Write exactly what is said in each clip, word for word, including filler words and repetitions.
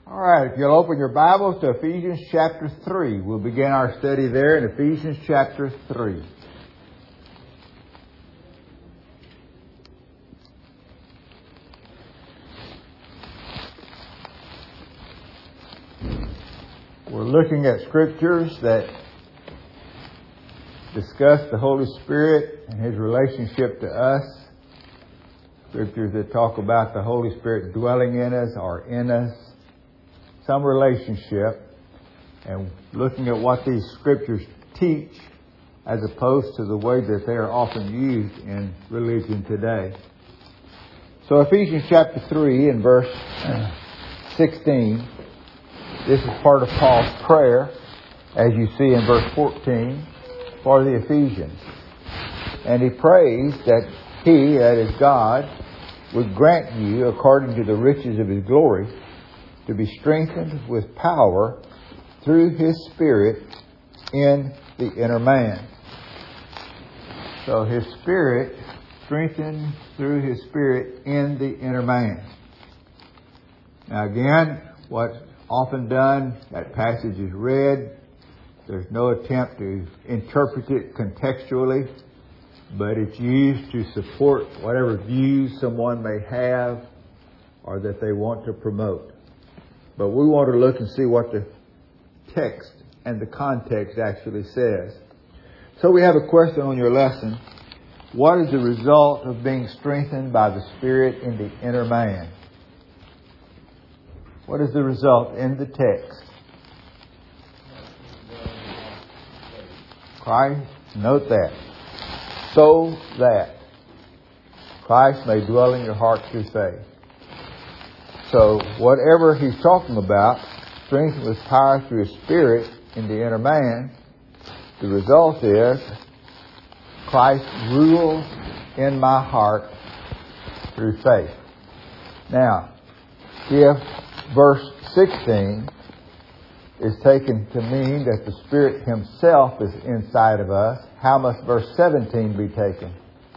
All right, if you'll open your Bibles to Ephesians chapter three. We'll begin our study there in Ephesians chapter three. We're looking at scriptures that discuss the Holy Spirit and His relationship to us. Scriptures that talk about the Holy Spirit dwelling in us or in us. Some relationship, and looking at what these scriptures teach as opposed to the way that they are often used in religion today. So Ephesians chapter three and verse sixteen, this is part of Paul's prayer, as you see in verse fourteen, for the Ephesians. And he prays that He, that is God, would grant you, according to the riches of His glory, to be strengthened with power through His Spirit in the inner man. So His Spirit strengthened through His Spirit in the inner man. Now again, what's often done, that passage is read. There's no attempt to interpret it contextually, but it's used to support whatever views someone may have or that they want to promote. But we want to look and see what the text and the context actually says. So we have a question on your lesson. What is the result of being strengthened by the Spirit in the inner man? What is the result in the text? Christ, note that. So that Christ may dwell in your heart through faith. So whatever he's talking about, strengthened with power through His Spirit in the inner man, the result is Christ rules in my heart through faith. Now, if verse sixteen is taken to mean that the Spirit Himself is inside of us, how must verse seventeen be taken?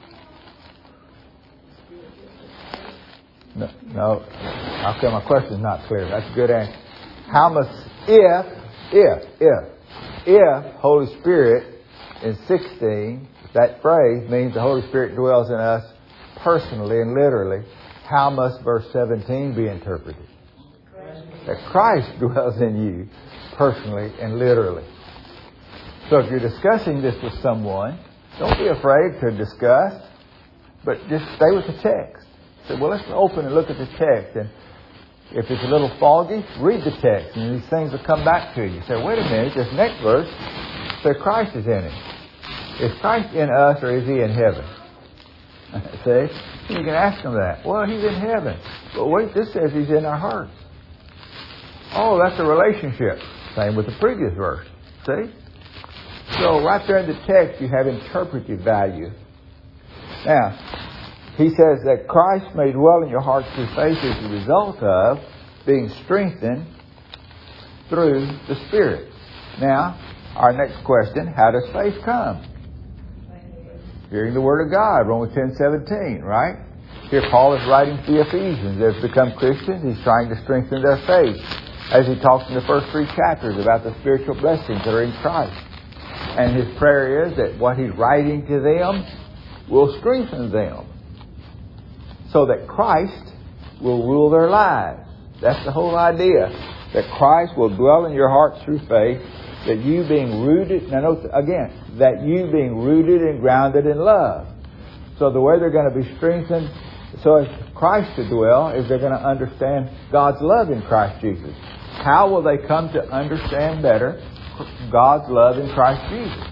No, no. Okay, my question is not clear. That's a good answer. How must, if, if, if, if Holy Spirit in sixteen, that phrase means the Holy Spirit dwells in us personally and literally, how must verse seventeen be interpreted? That Christ dwells in you personally and literally. So if you're discussing this with someone, don't be afraid to discuss, but just stay with the text. Say, well, let's open and look at the text. And if it's a little foggy, read the text. And these things will come back to you. You say, wait a minute, this next verse says Christ is in it. Is Christ in us or is He in heaven? See? You can ask Him that. Well, He's in heaven. But wait, this says He's in our hearts. Oh, that's a relationship. Same with the previous verse. See? So right there in the text, you have interpretive value. Now, he says that Christ may dwell in your heart through faith as a result of being strengthened through the Spirit. Now, our next question, how does faith come? Hearing the Word of God, Romans ten seventeen, right? Here Paul is writing to the Ephesians. They've become Christians. He's trying to strengthen their faith as he talks in the first three chapters about the spiritual blessings that are in Christ. And his prayer is that what he's writing to them will strengthen them, so that Christ will rule their lives. That's the whole idea. That Christ will dwell in your heart through faith. That you being rooted, now note again, that you being rooted and grounded in love. So the way they're going to be strengthened, so as Christ to dwell, is they're going to understand God's love in Christ Jesus. How will they come to understand better God's love in Christ Jesus?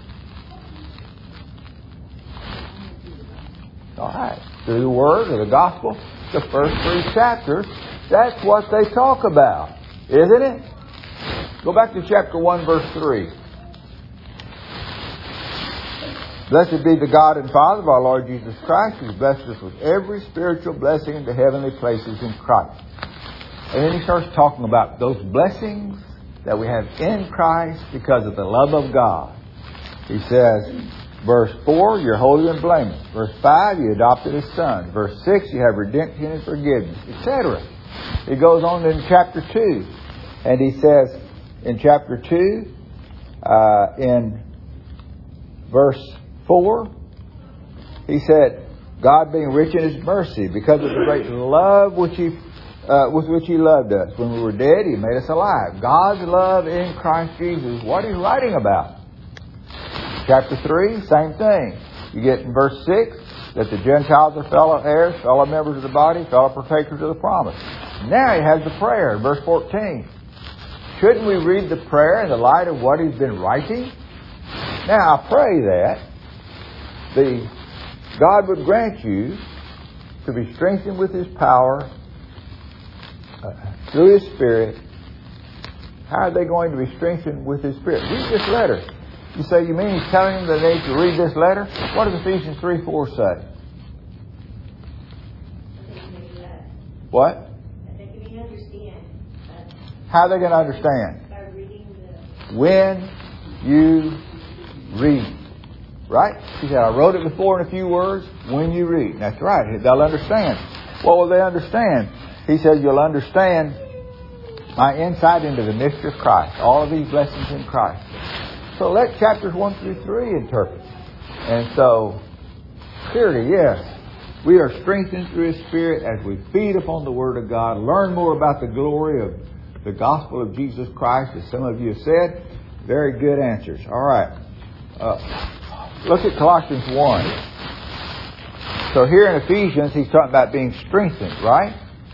All right. Through the Word or the Gospel, the first three chapters, that's what they talk about. Isn't it? Go back to chapter one, verse three. Blessed be the God and Father of our Lord Jesus Christ, who has blessed us with every spiritual blessing in the heavenly places in Christ. And then he starts talking about those blessings that we have in Christ because of the love of God. He says, verse four, you're holy and blameless. Verse five, you adopted as sons. Verse six, you have redemption and forgiveness, et cetera. It goes on in chapter two. And he says in chapter two, uh, in verse four, he said, God being rich in His mercy, because of the great love which He uh, with which He loved us. When we were dead, He made us alive. God's love in Christ Jesus. What He's writing about. Chapter three, same thing. You get in verse six, that the Gentiles are fellow heirs, fellow members of the body, fellow partakers of the promise. Now he has the prayer in verse fourteen. Shouldn't we read the prayer in the light of what he's been writing? Now I pray that the God would grant you to be strengthened with His power uh, through His Spirit. How are they going to be strengthened with His Spirit? Read this letter. You say, you mean He's telling them that they need to read this letter? What does Ephesians three four say? What? I think if you understand. How are they going to understand? By reading the... When you read. Right? He said, I wrote it before in a few words. When you read. That's right. They'll understand. What will they understand? He said, you'll understand my insight into the mystery of Christ. All of these lessons in Christ. So let chapters one through three interpret. And so, clearly, yes, we are strengthened through His Spirit as we feed upon the Word of God, learn more about the glory of the gospel of Jesus Christ, as some of you have said. Very good answers. All right. Uh, look at Colossians one. So here in Ephesians, he's talking about being strengthened, right?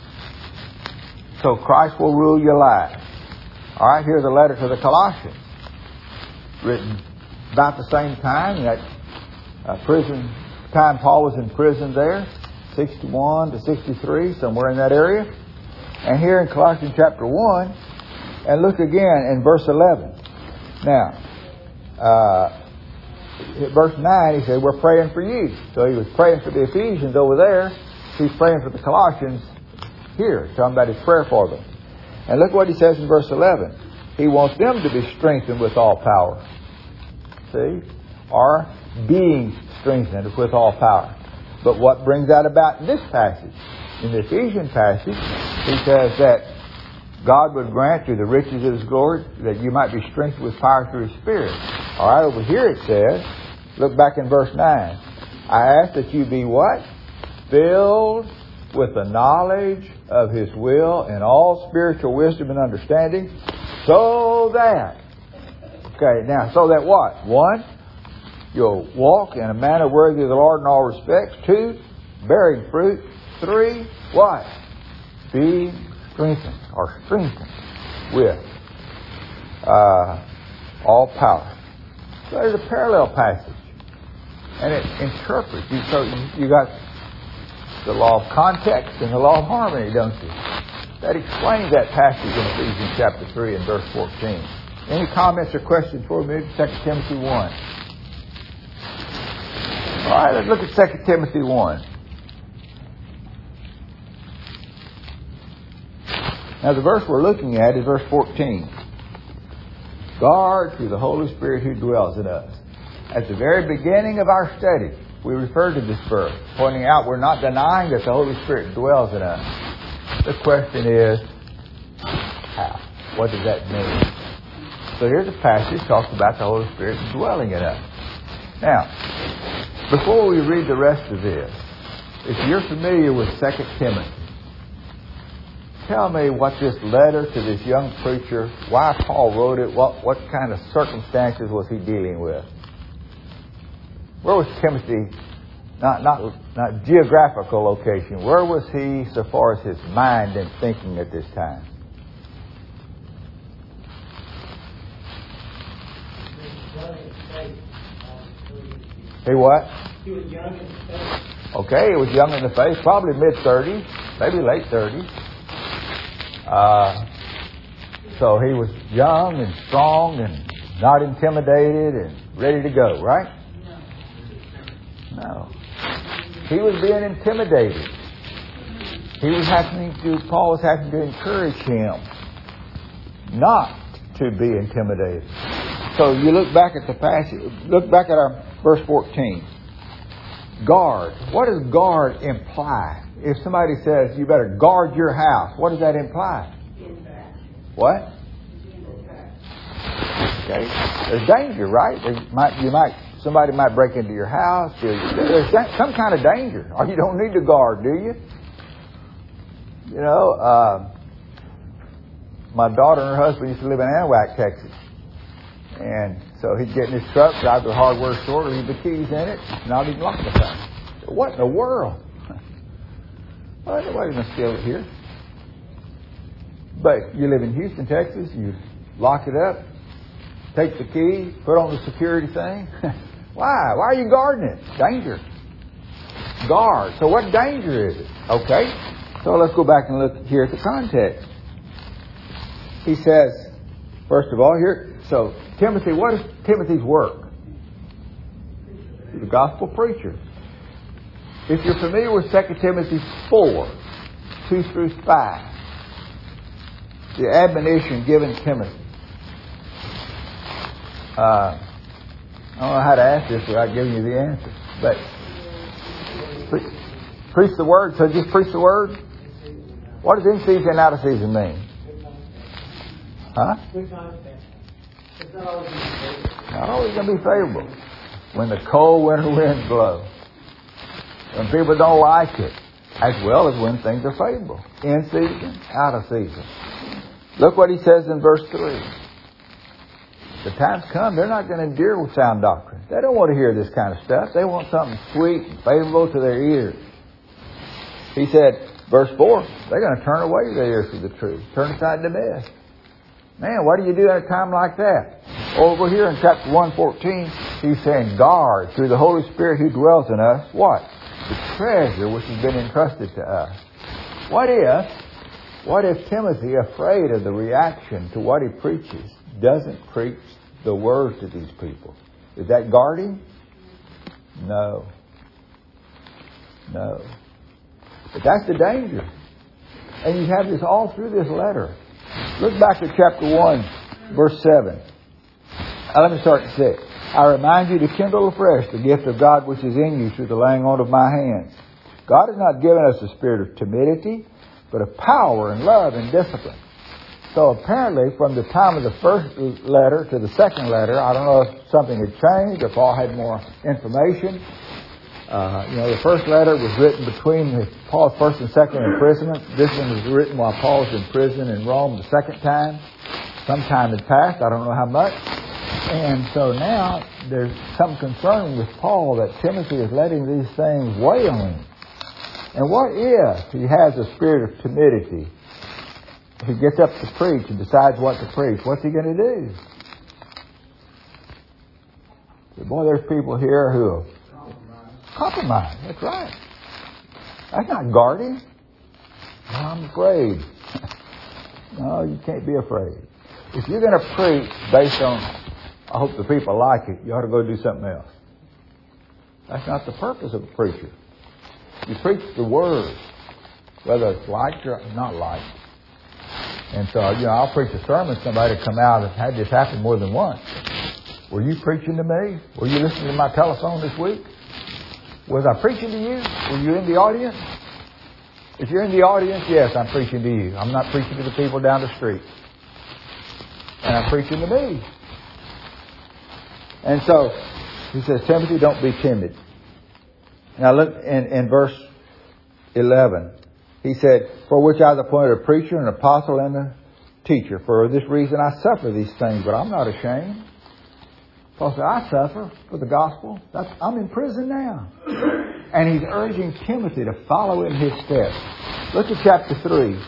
So Christ will rule your life. All right, here's a letter to the Colossians, written about the same time, that uh, prison time Paul was in prison there, sixty-one to sixty-three, somewhere in that area. And here in Colossians chapter one, and look again in verse eleven. Now, uh, verse nine, he said, we're praying for you. So he was praying for the Ephesians over there. He's praying for the Colossians here, talking about his prayer for them. And look what he says in verse eleven. He wants them to be strengthened with all power. See? Or being strengthened with all power. But what brings that about in this passage? In the Ephesian passage, he says that God would grant you the riches of His glory, that you might be strengthened with power through His Spirit. All right, over here it says, look back in verse nine. I ask that you be what? Filled with the knowledge of His will and all spiritual wisdom and understanding, so that, okay, now, so that what? One, you'll walk in a manner worthy of the Lord in all respects. Two, bearing fruit. Three, what? Being strengthened, or strengthened with uh, all power. So there's a parallel passage. And it interprets. You, so you got the law of context and the law of harmony, don't you? That explains that passage in Ephesians chapter three and verse fourteen. Any comments or questions for me? Second Timothy one. All right, let's look at Second Timothy one. Now the verse we're looking at is verse fourteen. Guard through the Holy Spirit who dwells in us. At the very beginning of our study, we referred to this verse, pointing out we're not denying that the Holy Spirit dwells in us. The question is, how? What does that mean? So here's a passage that talks about the Holy Spirit dwelling in us. Now, before we read the rest of this, if you're familiar with Second Timothy, tell me what this letter to this young preacher, why Paul wrote it, what, what kind of circumstances was he dealing with? Where was Timothy, not, not, not geographical location, where was he so far as his mind and thinking at this time? He what? He was young in the faith. Okay, he was young in the faith, probably mid-thirties, maybe late thirties. Uh, so he was young and strong and not intimidated and ready to go, right? No. He was being intimidated. He was having to, Paul was having to encourage him not to be intimidated. So you look back at the passage, look back at our verse fourteen. Guard. What does guard imply? If somebody says you better guard your house, what does that imply? Dispatch. What? Okay? There's danger, right? There might, you might, somebody might break into your house. There's some kind of danger. Or you don't need to guard, do you? You know, uh, my daughter and her husband used to live in Anahuac, Texas. And so he'd get in his truck, drive to the hardware store, leave the keys in it, not even lock the thing. What in the world? Well, nobody's going to steal it here. But you live in Houston, Texas, you lock it up, take the key, put on the security thing. Why? Why are you guarding it? Danger. Guard. So what danger is it? Okay. So let's go back and look here at the context. He says, first of all, here, so Timothy, what is Timothy's work? He's a gospel preacher. If you're familiar with Second Timothy four, two through five, the admonition given to Timothy. Uh, I don't know how to ask this without giving you the answer. But pre- preach the word, so just preach the word. What does in season and out of season mean? Huh? Not always going to be favorable. When the cold winter winds blow. When people don't like it. As well as when things are favorable. In season, out of season. Look what he says in verse three. The times come, they're not going to endure with sound doctrine. They don't want to hear this kind of stuff. They want something sweet and favorable to their ears. He said, verse four, they're going to turn away their ears from the truth. Turn aside to myth. Man, what do you do at a time like that? Over here in chapter one fourteen, he's saying, guard through the Holy Spirit who dwells in us. What? The treasure which has been entrusted to us. What if, what if Timothy, afraid of the reaction to what he preaches, doesn't preach the word to these people? Is that guarding? No. No. But that's the danger. And you have this all through this letter. Look back at chapter one, verse seven. Now let me start at six. I remind you to kindle afresh the gift of God which is in you through the laying on of my hands. God has not given us a spirit of timidity, but of power and love and discipline. So apparently from the time of the first letter to the second letter, I don't know if something had changed, if Paul had more information. Uh, you know, the first letter was written between the, Paul's first and second imprisonment. This one was written while Paul was in prison in Rome the second time. Some time had passed, I don't know how much. And so now there's some concern with Paul that Timothy is letting these things weigh on him. And what if he has a spirit of timidity? If he gets up to preach and decides what to preach, what's he going to do? Boy, there's people here who compromise. That's right. That's not guarding. No, I'm afraid. No, you can't be afraid. If you're going to preach based on, I hope the people like it, you ought to go do something else. That's not the purpose of a preacher. You preach the word, whether it's liked or not liked. And so, you know, I'll preach a sermon, somebody come out and had this happen more than once. Were you preaching to me? Were you listening to my telephone this week? Was I preaching to you? Were you in the audience? If you're in the audience, yes, I'm preaching to you. I'm not preaching to the people down the street. And I'm preaching to me. And so, he says, Timothy, don't be timid. Now look in, in verse eleven. He said, for which I was appointed a preacher, an apostle, and a teacher. For this reason I suffer these things, but I'm not ashamed. Paul said, I suffer for the gospel. That's, I'm in prison now. And he's urging Timothy to follow in his steps. Look at chapter three.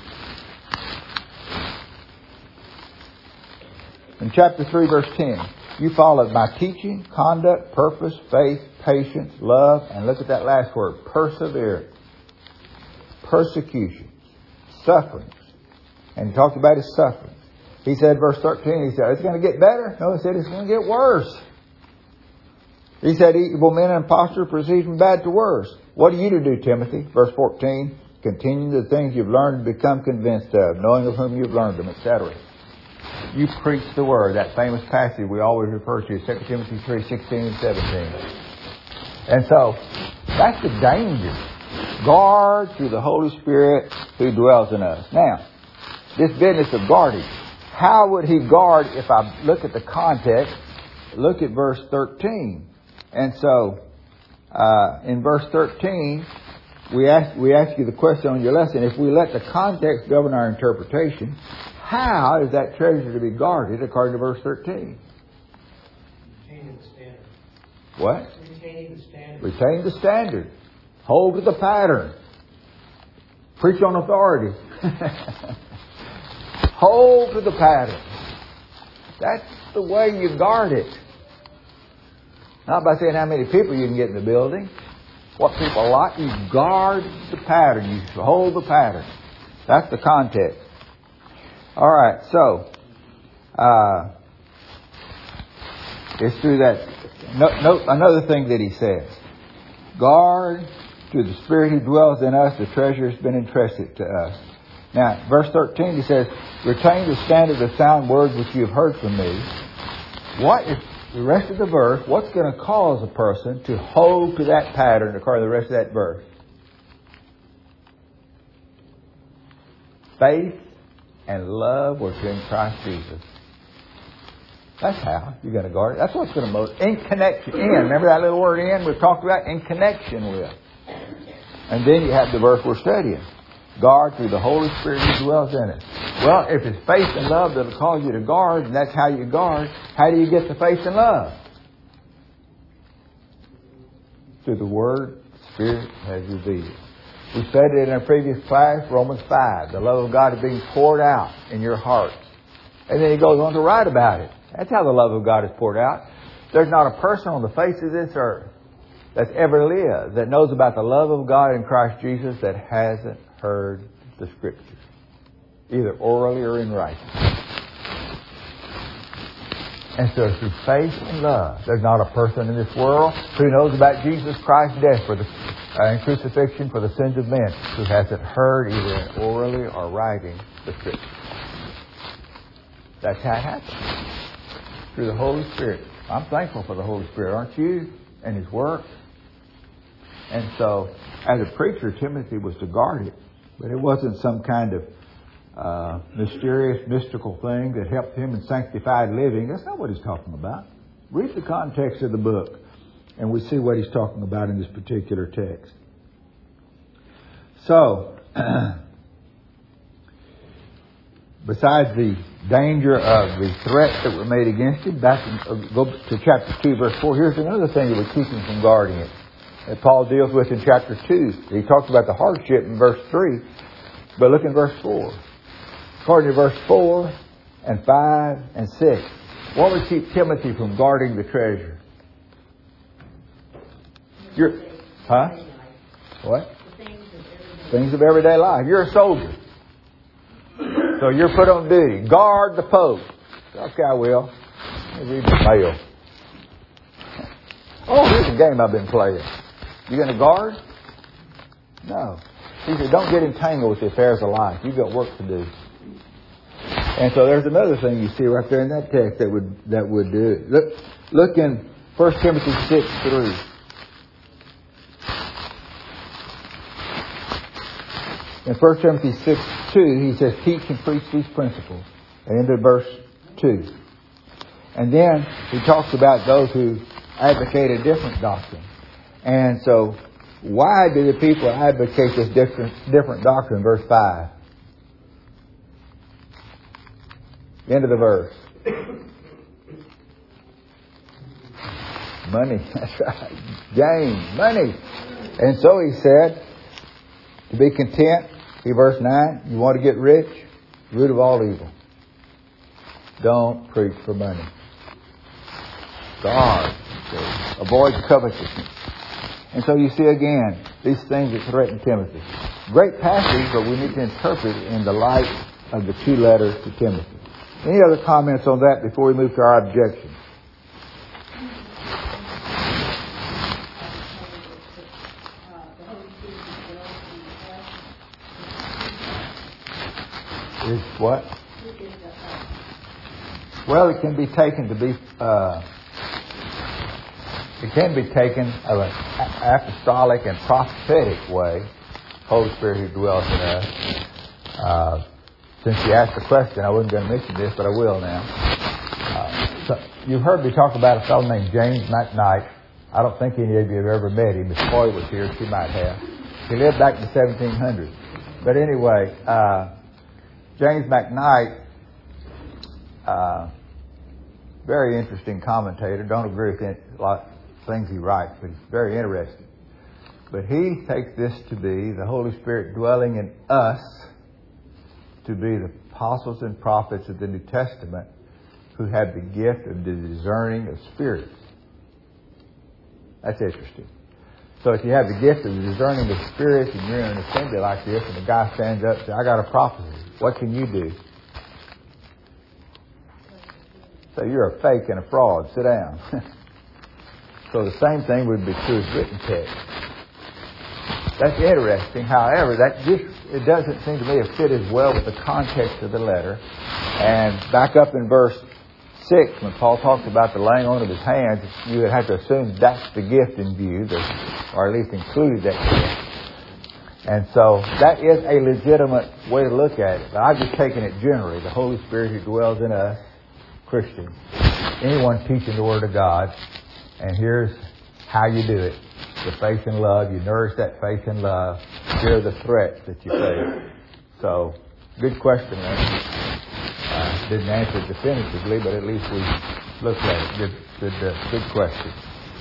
In chapter three, verse ten. You followed my teaching, conduct, purpose, faith, patience, love, and look at that last word, perseverance. Persecutions, sufferings. And he talked about his sufferings. He said, verse thirteen, he said, it's going to get better. No, he said, it's going to get worse. He said, evil men and impostors proceed from bad to worse. What are you to do, Timothy? Verse fourteen, continue the things you've learned and become convinced of, knowing of whom you've learned them, et cetera. You preach the word, that famous passage we always refer to, Second Timothy three, sixteen and seventeen. And so, that's the danger. Guard through the Holy Spirit who dwells in us. Now, this business of guarding, how would he guard if I look at the context? Look at verse thirteen. And so, uh, in verse thirteen, we ask, we ask you the question on your lesson, if we let the context govern our interpretation, how is that treasure to be guarded according to verse thirteen? Retaining the standard. What? Retaining the standard. Retain the standard. Hold to the pattern. Preach on authority. Hold to the pattern. That's the way you guard it. Not by saying how many people you can get in the building. What people like, you guard the pattern. You hold the pattern. That's the context. All right, so uh, it's through that. No, no, another thing that he says: guard to the Spirit who dwells in us. The treasure has been entrusted to us. Now, verse thirteen, he says, retain the standard of sound words which you have heard from me. What is the rest of the verse? What's going to cause a person to hold to that pattern according to the rest of that verse? Faith and love which are in Christ Jesus. That's how you're going to guard it. That's what's going to motivate. In connection. In. Remember that little word in we've talked about? In connection with. And then you have the verse we're studying. Guard through the Holy Spirit who dwells in us. Well, if it's faith and love that'll cause you to guard, and that's how you guard, how do you get the faith and love? Through the Word the Spirit has revealed. We studied in our previous class, Romans five. The love of God is being poured out in your hearts. And then he goes on to write about it. That's how the love of God is poured out. There's not a person on the face of this earth that's ever lived that knows about the love of God in Christ Jesus that hasn't heard the Scriptures, either orally or in writing. And so through faith and love, there's not a person in this world who knows about Jesus Christ's death for the uh, and crucifixion for the sins of men who hasn't heard either orally or writing the Scriptures. That's how it happens. Through the Holy Spirit. I'm thankful for the Holy Spirit, aren't you? And His work. And so, as a preacher, Timothy was to guard it. But it wasn't some kind of uh, mysterious, mystical thing that helped him in sanctified living. That's not what he's talking about. Read the context of the book, and we see what he's talking about in this particular text. So, besides the danger of the threats that were made against him, back in, uh, go to chapter two, verse four. Here's another thing that would keep him from guarding it, that Paul deals with in chapter two. He talks about the hardship in verse three, but look in verse four. According to verse four and five and six, what would keep Timothy from guarding the treasure? You're, huh? What? Things of everyday life. You're a soldier. So you're put on duty. Guard the post. Okay, I will. Let me read the mail. Oh, here's a game I've been playing. You going to guard? No. He said, don't get entangled with the affairs of life. You've got work to do. And so there's another thing you see right there in that text that would that would do it. Look, look in First Timothy six three. In First Timothy six two, he says, teach and preach these principles. And into verse two. And then he talks about those who advocate a different doctrine. And so, why do the people advocate this different, different doctrine? Verse five. End of the verse. Money. That's right. Gain. Money. And so he said, to be content, see verse nine, you want to get rich? Root of all evil. Don't preach for money. Guard. Avoid covetousness. And so you see again, these things that threaten Timothy. Great passage, but we need to interpret it in the light of the two letters to Timothy. Any other comments on that before we move to our objection? Is what? Well, it can be taken to be, uh, it can be taken of an apostolic and prophetic way. Holy Spirit who dwells in us. Uh, since you asked the question, I wasn't going to mention this, but I will now. Uh, so you've heard me talk about a fellow named James McKnight. I don't think any of you have ever met him. If Coy was here, she might have. He lived back in the seventeen hundreds. But anyway, uh, James McKnight, uh, very interesting commentator. Don't agree with a lot of things he writes, but he's very interesting. But he takes this to be the Holy Spirit dwelling in us, to be the apostles and prophets of the New Testament who have the gift of the discerning of spirits. That's interesting. So if you have the gift of the discerning of spirits and you're in an assembly like this and the guy stands up and says, I got a prophecy, what can you do? So you're a fake and a fraud. Sit down. So the same thing would be true as written text. That's interesting. However, that just, it doesn't seem to me to fit as well with the context of the letter. And back up in verse six, when Paul talks about the laying on of his hands, you would have to assume that's the gift in view, or at least included that gift. And so that is a legitimate way to look at it. But I've just taken it generally. The Holy Spirit who dwells in us, Christians, anyone teaching the Word of God, and here's how you do it. The faith and love, you nourish that faith and love. Here are the threats that you face. So, good question, Larry. Uh, didn't answer it definitively, but at least we looked at it. Good, good, uh, good question.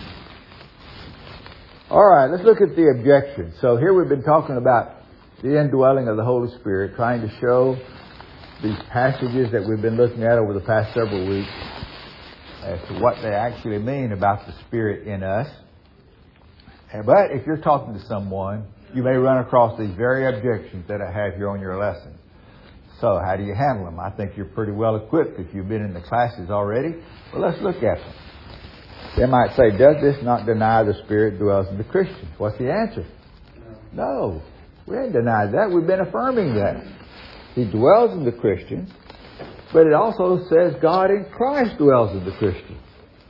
All right, let's look at the objection. So here we've been talking about the indwelling of the Holy Spirit, trying to show these passages that we've been looking at over the past several weeks as to what they actually mean about the Spirit in us. But if you're talking to someone, you may run across these very objections that I have here on your lesson. So how do you handle them? I think you're pretty well equipped if you've been in the classes already. Well, let's look at them. They might say, does this not deny the Spirit dwells in the Christians? What's the answer? No. We ain't denied that. We've been affirming that. He dwells in the Christians, but it also says God in Christ dwells in the Christians.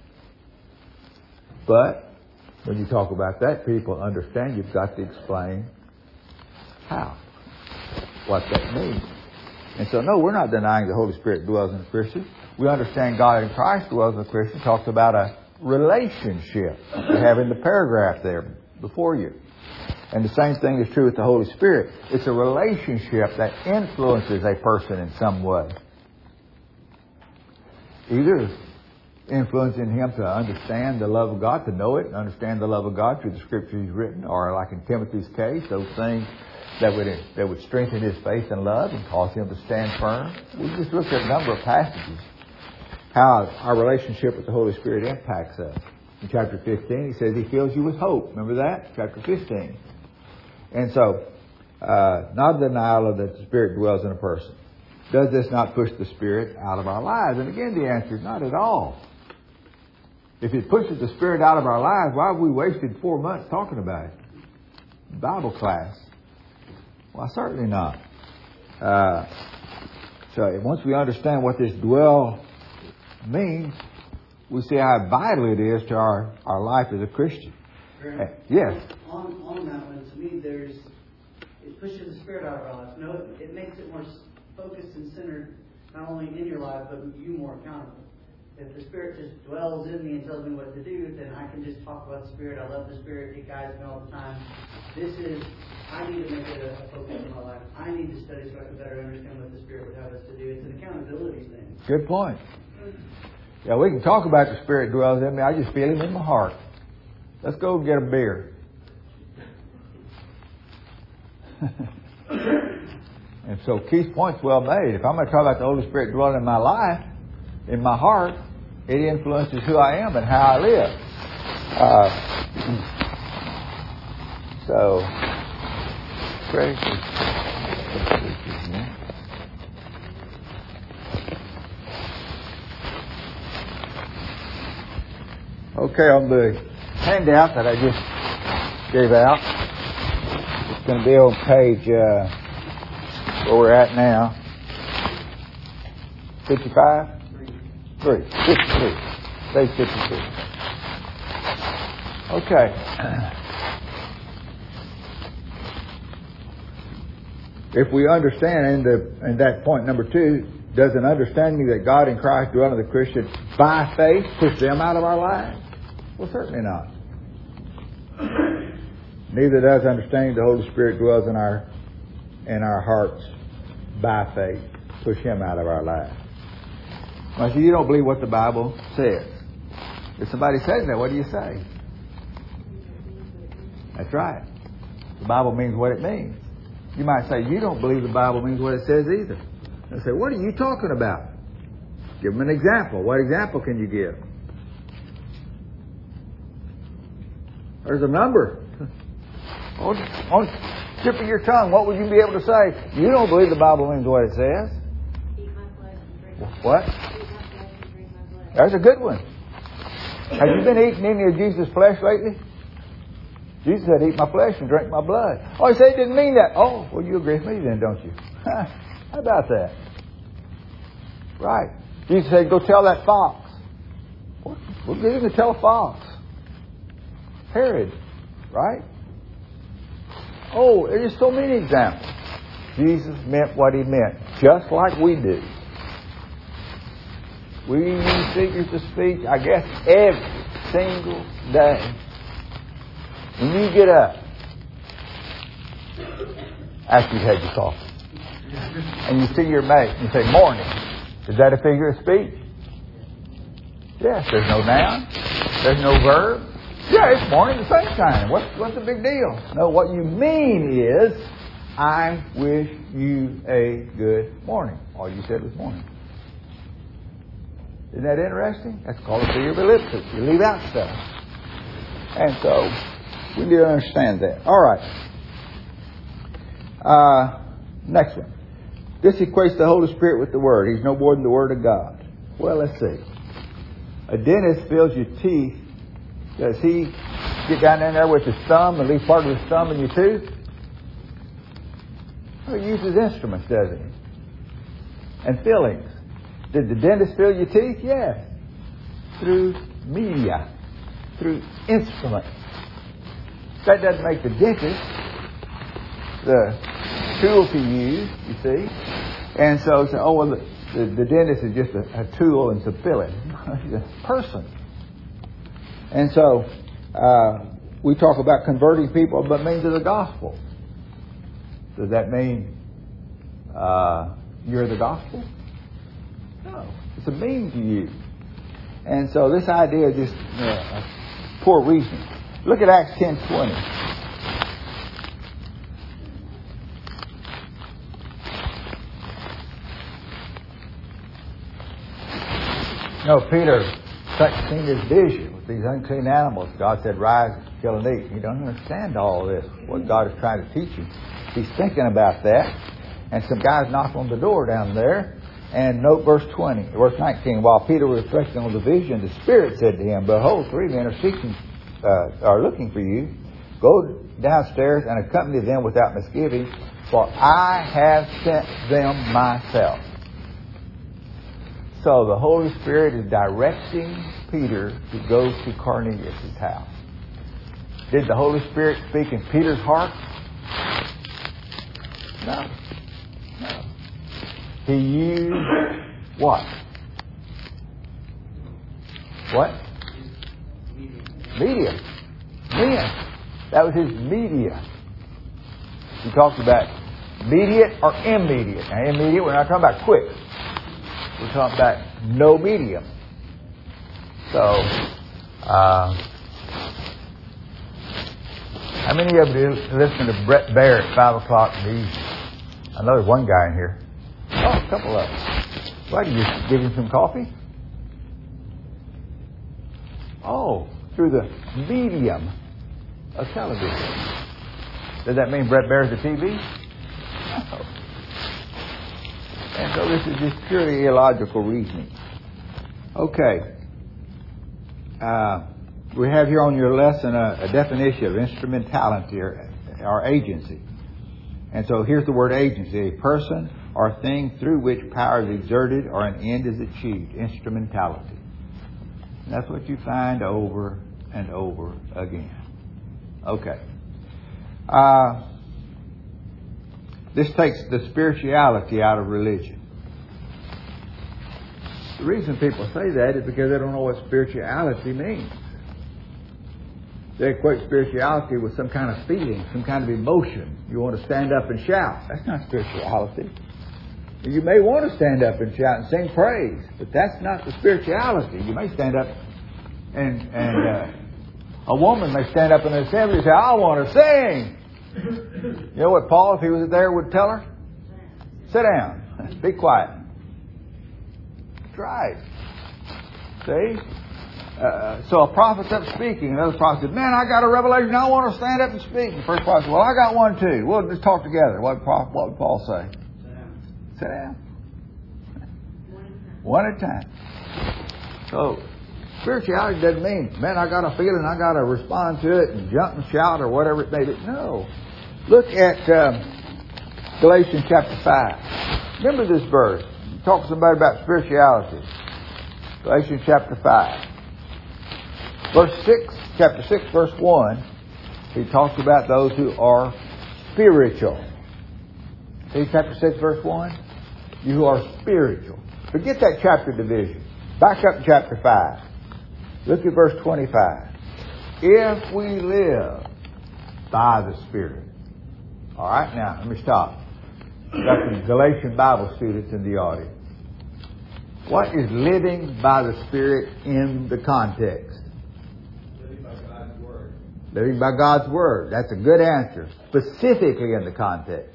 But when you talk about that, people understand you've got to explain how, what that means. And so, no, we're not denying the Holy Spirit dwells in the Christian. We understand God in Christ dwells in the Christian. Talks about a relationship you have in the paragraph there before you. And the same thing is true with the Holy Spirit. It's a relationship that influences a person in some way. Either influencing him to understand the love of God, to know it and understand the love of God through the Scripture he's written, or like in Timothy's case, those things that would that would strengthen his faith and love and cause him to stand firm. We just looked at a number of passages how our relationship with the Holy Spirit impacts us. In chapter fifteen, he says he fills you with hope. Remember that? Chapter fifteen. And so, uh, not a denial of that the Spirit dwells in a person. Does this not push the Spirit out of our lives? And again, the answer is not at all. If it pushes the Spirit out of our lives, why have we wasted four months talking about it? Bible class. Well, certainly not. Uh, so once we understand what this dwell means, we see how vital it is to our, our life as a Christian. Uh, yes? On, on that one, to me, there's it pushes the Spirit out of our lives. No, it, it makes it more focused and centered, not only in your life, but you more accountable. If the Spirit just dwells in me and tells me what to do, then I can just talk about the Spirit. I love the Spirit. It guides me all the time. This is, I need to make it a, a focus in my life. I need to study so I can better understand what the Spirit would have us to do. It's an accountability thing. Good point. Yeah, we can talk about the Spirit dwells in me. I just feel Him in my heart. Let's go get a beer. And so Keith's point's well made. If I'm going to talk about the Holy Spirit dwelling in my life, in my heart, it influences who I am and how I live. Uh, so, praise Okay, on the handout that I just gave out, it's going to be on page uh, where we're at now, fifty-five. Three. fifty-three. Page fifty-three. Okay. if we understand in the in that point number two, does an understanding that God in Christ dwell in the Christian by faith push them out of our lives? Well, certainly not. Neither does understanding the Holy Spirit dwells in our in our hearts by faith push Him out of our lives. Well, so you don't believe what the Bible says. If somebody says that, what do you say? That's right. The Bible means what it means. You might say, you don't believe the Bible means what it says either. They say, what are you talking about? Give them an example. What example can you give? There's a number. On, on tip of your tongue, what would you be able to say? You don't believe the Bible means what it says. Eat my flesh and drink my What? Eat my flesh and drink my blood. That's a good one. Have you been eating any of Jesus' flesh lately? Jesus said, eat my flesh and drink my blood. Oh, he said he didn't mean that. Oh, well, you agree with me then, don't you? How about that? Right. Jesus said, go tell that fox. What? What good is it to tell a fox? Herod. Right? Oh, there's so many examples. Jesus meant what He meant, just like we do. We use figures of speech, I guess, every single day. When you get up, after you've had your coffee, and you see your mate, and you say, morning. Is that a figure of speech? Yes, there's no noun. There's no verb. Yeah, it's morning at the same time. What's, what's the big deal? No, what you mean is, I wish you a good morning. All you said was morning. Isn't that interesting? That's called a figure of ellipsis. You leave out stuff. And so, we need to understand that. All right. Uh, next one. This equates the Holy Spirit with the Word. He's no more than the Word of God. Well, let's see. A dentist fills your teeth. Does he get down in there with his thumb and leave part of his thumb in your tooth? Well, he uses instruments, doesn't he? And fillings. Did the dentist fill your teeth? Yes. Through media. Through instruments. That doesn't make the dentist the tool to use, you see. And so, so oh, well, the, the, the dentist is just a, a tool and some filling. He's a person. And so, uh, we talk about converting people by means of the gospel. Does that mean uh, you're the gospel? No. It's a means you use. And so this idea is just uh, poor reasoning. Look at Acts ten twenty. No, Peter seen his vision with these unclean animals. God said, rise, kill and eat. You don't understand all this, what God is trying to teach you. He's thinking about that. And some guys knocked on the door down there. And note verse twenty, verse nineteen. While Peter was reflecting on the vision, the Spirit said to him, behold, three men are seeking, uh, are looking for you. Go downstairs and accompany them without misgiving, for I have sent them myself. So the Holy Spirit is directing Peter to go to Cornelius' house. Did the Holy Spirit speak in Peter's heart? No. No. He used what? What? Medium. Men. That was his media. He talks about immediate or immediate. Now, immediate, we're not talking about quick. We're talking about no medium. So, uh, how many of you listen to Brett Baer at five o'clock in the evening? I know there's one guy in here. Oh, a couple of them. Why, did you give him some coffee? Oh, through the medium of television. Does that mean Brett Baer's the T V? No. And so this is just purely illogical reasoning. Okay. Uh, we have here on your lesson a, a definition of instrumentality or, or agency. And so here's the word agency. A person or thing through which power is exerted or an end is achieved. Instrumentality. And that's what you find over and over again. Okay. Uh, this takes the spirituality out of religion. The reason people say that is because they don't know what spirituality means. They equate spirituality with some kind of feeling, some kind of emotion. You want to stand up and shout. That's not spirituality. You may want to stand up and shout and sing praise, but that's not the spirituality. You may stand up and, and uh, a woman may stand up in the assembly and say, I want to sing. You know what Paul, if he was there, would tell her? Sit down. Be quiet. That's right. See? Uh, so a prophet's up speaking. Another prophet said, man, I got a revelation. I want to stand up and speak. The first prophet said, well, I got one too. We'll just talk together. What, what would Paul say? Sit down. One at a time. So, spirituality doesn't mean, man, I got a feeling, I got to respond to it and jump and shout or whatever it may be. No. Look at um, Galatians chapter five. Remember this verse. Talk to somebody about spirituality. Galatians chapter five. Verse six, chapter six, verse one, he talks about those who are spiritual. See chapter six, verse one? You who are spiritual. Forget that chapter division. Back up to chapter five. Look at verse twenty-five. If we live by the Spirit. All right, now, let me stop. Got some Galatian Bible students in the audience. What is living by the Spirit in the context? Living by God's Word. Living by God's Word. That's a good answer. Specifically in the context.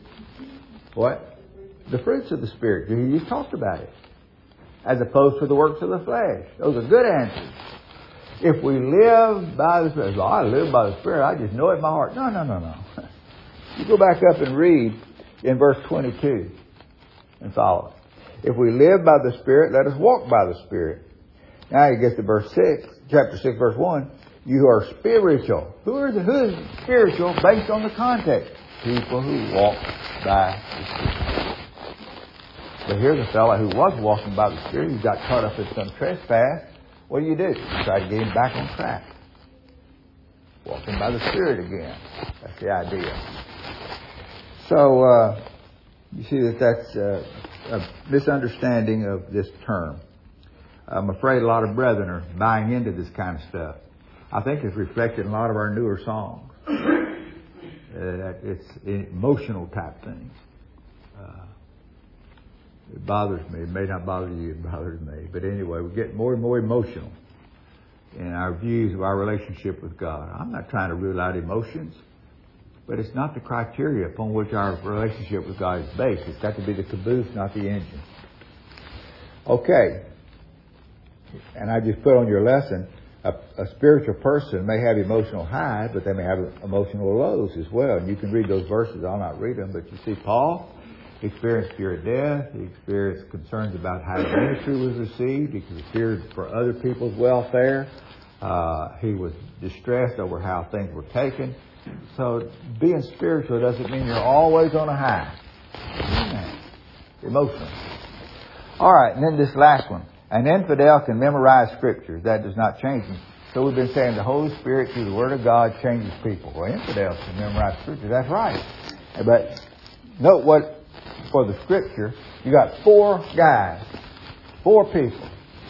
What? The fruits of the Spirit. You just talked about it. As opposed to the works of the flesh. Those are good answers. If we live by the Spirit. Well, I live by the Spirit. I just know it in my heart. No, no, no, no. You go back up and read in verse twenty-two and follow. If we live by the Spirit, let us walk by the Spirit. Now you get to verse six, chapter six, verse one. You are spiritual. Who are the, who is spiritual based on the context? People who walk by the Spirit. But here's a fellow who was walking by the Spirit. He got caught up in some trespass. What do you do? You try to get him back on track. Walking by the Spirit again. That's the idea. So, uh, you see that that's uh, a misunderstanding of this term. I'm afraid a lot of brethren are buying into this kind of stuff. I think it's reflected in a lot of our newer songs. Uh, it's emotional type things. Uh, it bothers me. It may not bother you. It bothers me. But anyway, we get more and more emotional in our views of our relationship with God. I'm not trying to rule out emotions, but it's not the criteria upon which our relationship with God is based. It's got to be the caboose, not the engine. Okay. And I just put on your lesson, a, a spiritual person may have emotional highs, but they may have emotional lows as well. And you can read those verses. I'll not read them, but you see Paul experienced fear of death. He experienced concerns about how the ministry was received. He feared for other people's welfare. Uh, he was distressed over how things were taken. So being spiritual doesn't mean you're always on a high. Emotional. All right, and then this last one. An infidel can memorize scriptures. That does not change them. So we've been saying the Holy Spirit through the Word of God changes people. Well, infidels can memorize scriptures. That's right. But note what, for the scripture, you got four guys, four people.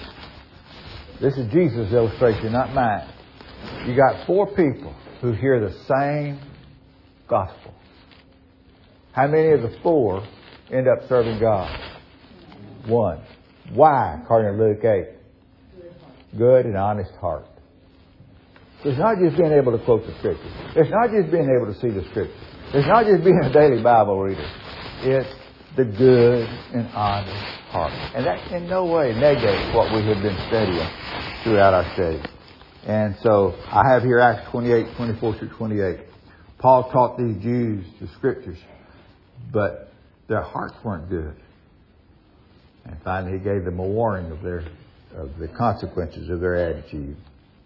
This is Jesus' illustration, not mine. You got four people who hear the same gospel. How many of the four end up serving God? One. Why? According to Luke eight. Good and honest heart. So it's not just being able to quote the scriptures. It's not just being able to see the scriptures. It's not just being a daily Bible reader. It's the good and honest heart. And that in no way negates what we have been studying throughout our study. And so I have here Acts twenty-eight, twenty-four through twenty-eight. Paul taught these Jews the scriptures, but their hearts weren't good. And finally he gave them a warning of their of the consequences of their attitude.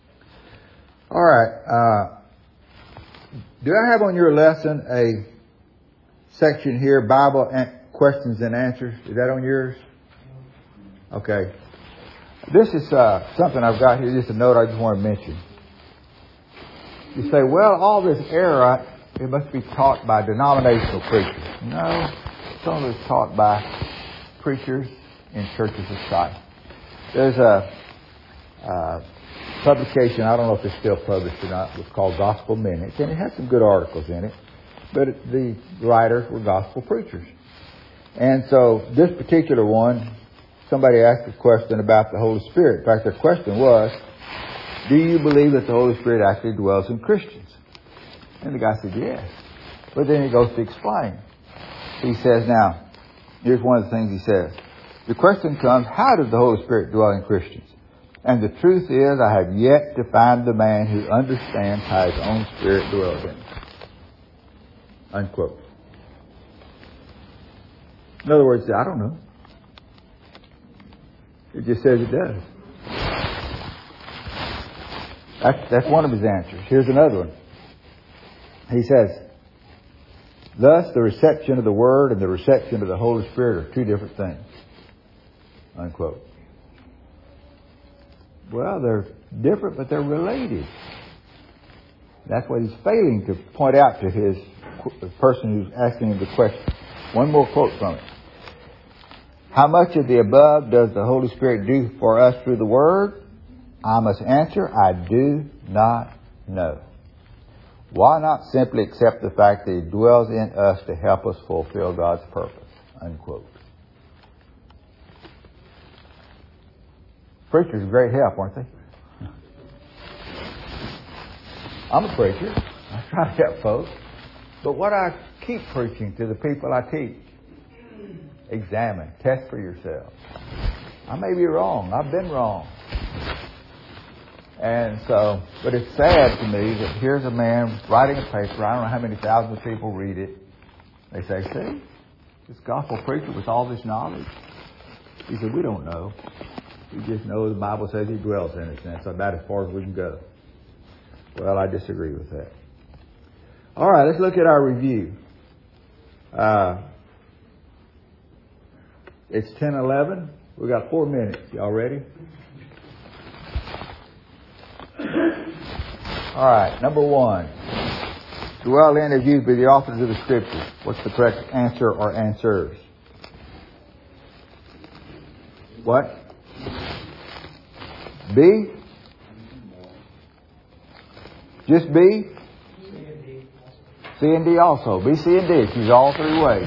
All right. Uh, do I have on your lesson a section here, Bible an- questions and answers? Is that on yours? Okay. This is uh, something I've got here, just a note I just want to mention. You say, well, all this error, I, it must be taught by denominational preachers. No, some of it's taught by preachers in churches of Christ. There's a, a publication, I don't know if it's still published or not, it was called Gospel Minutes, and it had some good articles in it, but the writers were gospel preachers. And so this particular one, somebody asked a question about the Holy Spirit. In fact, their question was, do you believe that the Holy Spirit actually dwells in Christians? And the guy said, yes. But then he goes to explain. He says, now, here's one of the things he says. The question comes, how does the Holy Spirit dwell in Christians? And the truth is, I have yet to find the man who understands how his own Spirit dwells in him. Unquote. In other words, I don't know. It just says it does. That's, that's one of his answers. Here's another one. He says, thus the reception of the Word and the reception of the Holy Spirit are two different things. Unquote. Well, they're different, but they're related. That's what he's failing to point out to his the person who's asking him the question. One more quote from it. How much of the above does the Holy Spirit do for us through the Word? I must answer, I do not know. Why not simply accept the fact that He dwells in us to help us fulfill God's purpose? Unquote. Preachers are great help, aren't they? I'm a preacher. I try to help folks. But what I keep preaching to the people I teach, examine, test for yourself. I may be wrong. I've been wrong. And so, but it's sad to me that here's a man writing a paper. I don't know how many thousands of people read it. They say, see, this gospel preacher with all this knowledge. He said, we don't know. We just know the Bible says He dwells in us, and that's about as far as we can go. Well, I disagree with that. All right, let's look at our review. Uh, it's ten eleven. We got four minutes. Y'all ready? All right, number one. Dwell in is used by the authors of the Scriptures. What's the correct answer or answers? What? B? Just B? C and D also. B, C, and D. It's used all three ways.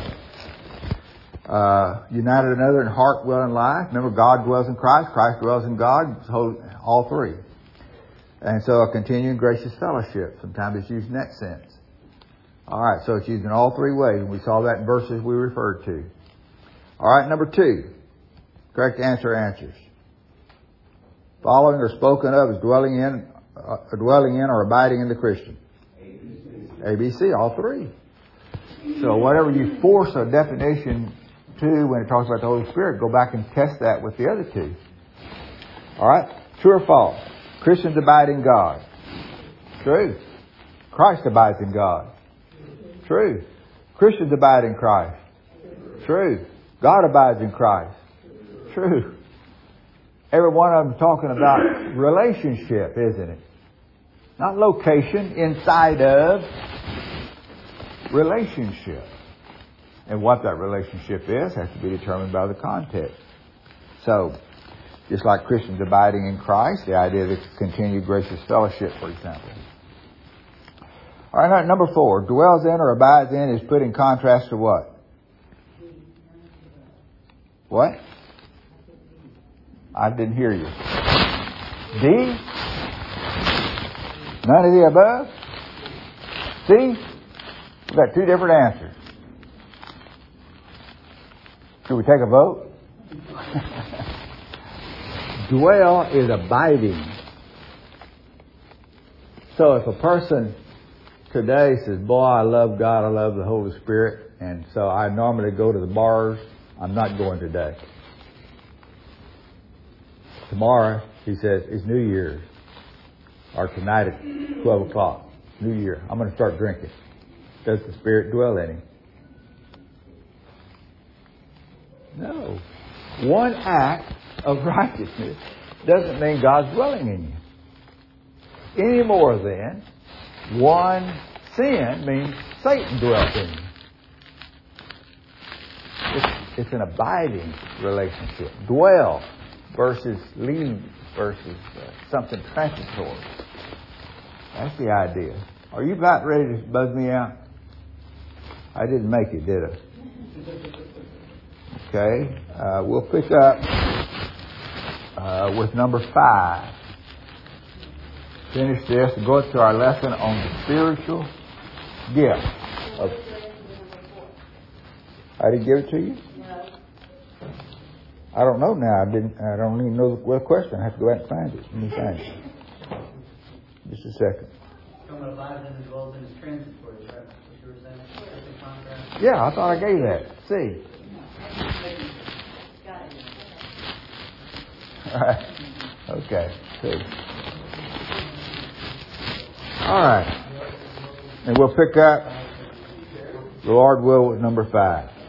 Uh, united another in heart, will, and life. Remember, God dwells in Christ. Christ dwells in God. So all three. And so a continuing gracious fellowship. Sometimes it's used in that sense. All right, so it's used in all three ways. And we saw that in verses we referred to. All right, number two. Correct answer answers. Following or spoken of as dwelling in, uh, dwelling in or abiding in the Christian. A, B, C, all three. So whatever you force a definition to when it talks about the Holy Spirit, go back and test that with the other two. All right? True or false? Christians abide in God. True. Christ abides in God. True. Christians abide in Christ. True. God abides in Christ. True. Every one of them talking about relationship, isn't it? Not location, inside of relationship. And what that relationship is has to be determined by the context. So, just like Christians abiding in Christ, the idea of the continued gracious fellowship, for example. All right, number four. Dwells in or abides in is put in contrast to what? What? I didn't hear you. D? None of the above? C? We've got two different answers. Should we take a vote? Dwell is abiding. So if a person today says, boy, I love God, I love the Holy Spirit, and so I normally go to the bars, I'm not going today. Tomorrow, he says, it's New Year's. Or tonight at twelve o'clock. New Year. I'm going to start drinking. Does the Spirit dwell in him? No. One act of righteousness doesn't mean God's dwelling in you. Any more than one sin means Satan dwelt in you. It's, it's an abiding relationship. Dwell versus leave versus uh, something transitory. That's the idea. Are you about ready to buzz me out? I didn't make it, did I? Okay. Uh, we'll pick up uh, with number five. Finish this and go to our lesson on the spiritual gift. Of, I didn't give it to you? No. I don't know now. I didn't. I don't even know the question. I have to go out and find it. Let me find it. Just a second. Someone abides in as well as in his transitory, right? What you were saying? Just in contrast. Yeah, I thought I gave that. See. Got it. All right. Okay. See. All right. And we'll pick up, the Lord will, with number five.